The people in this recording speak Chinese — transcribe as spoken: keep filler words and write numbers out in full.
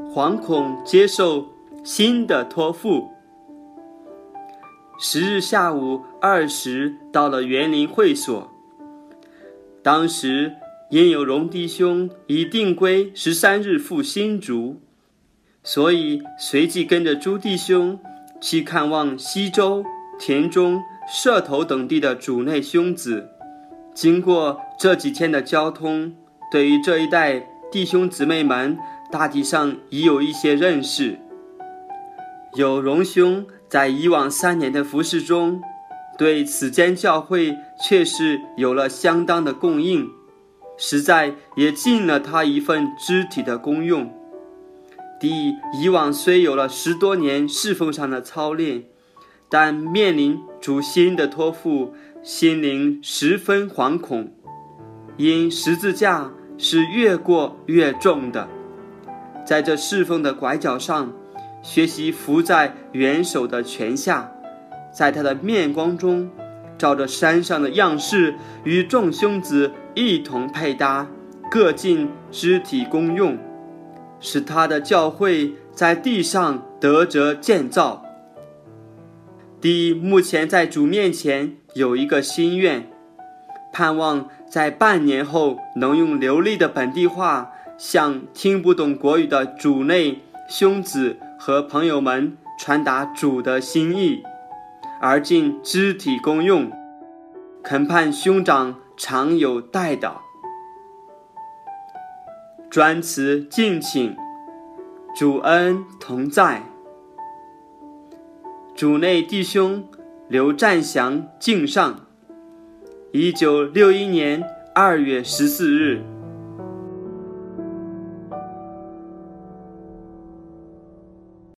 惶恐接受新的托付。十日下午二时到了园林会所，当时因有荣弟兄已定规十三日赴新竹，所以随即跟着朱弟兄去看望西周、田中、社头等地的主内兄子。经过这几天的交通，对于这一代弟兄姊妹们大体上已有一些认识。有荣兄在以往三年的服事中，对此间教会确实有了相当的供应，实在也尽了他一份肢体的功用。弟以往虽有了十多年侍奉上的操练，但面临主新的托付，心灵十分惶恐，因十字架是越过越重的。在这侍奉的拐角上，学习伏在元首的权下，在他的面光中照着山上的样式，与众兄子一同配搭，各尽肢体功用，使他的教会在地上得着建造。弟目前在主面前有一个心愿，盼望在半年后能用流利的本地话向听不懂国语的主内兄子和朋友们传达主的心意，而尽肢体功用，恳盼兄长常有代祷。专词敬请，主恩同在。主内弟兄刘占祥敬上，一九六一年二月十四日。